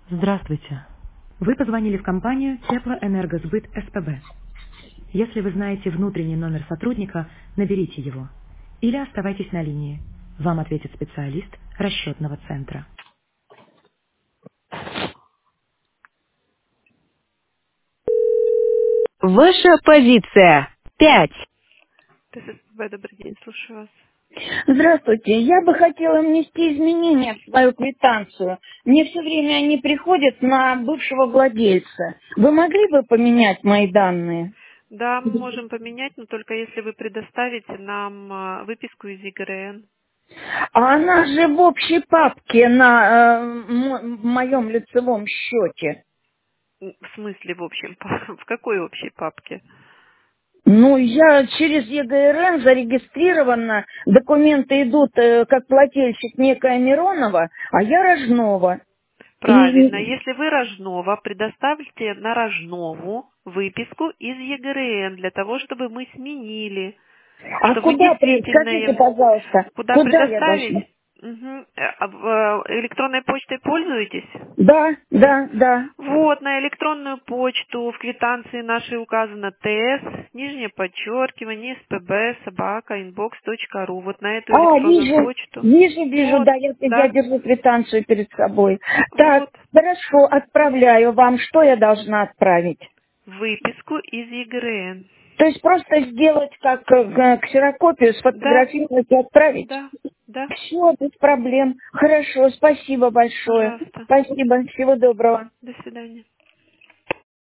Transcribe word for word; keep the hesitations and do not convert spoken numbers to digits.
Здравствуйте. Вы позвонили в компанию Теплоэнергосбыт СПБ. Если вы знаете внутренний номер сотрудника, наберите его. Или оставайтесь на линии. Вам ответит специалист расчетного центра. Ваша позиция. Пять. ТССБ, добрый день, слушаю вас. Здравствуйте. Я бы хотела внести изменения в свою квитанцию. Мне все время они приходят на бывшего владельца. Вы могли бы поменять мои данные? Да, мы можем поменять, но только если вы предоставите нам а, выписку из ЕГРН. А она же в общей папке на э, м- моем лицевом счете. М, В смысле, в общем, па- в какой общей папке? Ну, я через ЕГРН зарегистрирована, документы идут э, как плательщик некая Миронова, а я Рожнова. Правильно, И, если вы Рожнова, предоставьте на Рожнову выписку из ЕГРН для того, чтобы мы сменили, а что вы куда, при- действительно скажите, им... пожалуйста, Куда куда я предоставить? должна? Мгм. Э, а в- э, Электронной почтой пользуетесь? Да, да, да. Вот, на электронную почту в квитанции нашей указано ТС, нижнее подчеркивание, СПБ, собака, инбокс точка ру. Вот на эту А, электронную вижу, почту. вижу, вижу, Вот, да, я, я да, держу квитанцию перед собой. Так, вот, хорошо, отправляю вам. Что я должна отправить? выписку из ЕГРН. То есть просто сделать как э, ксерокопию, Да, сфотографировать и отправить? да, да, Все, без проблем. Хорошо, спасибо большое. пожалуйста. Спасибо, всего доброго. До свидания.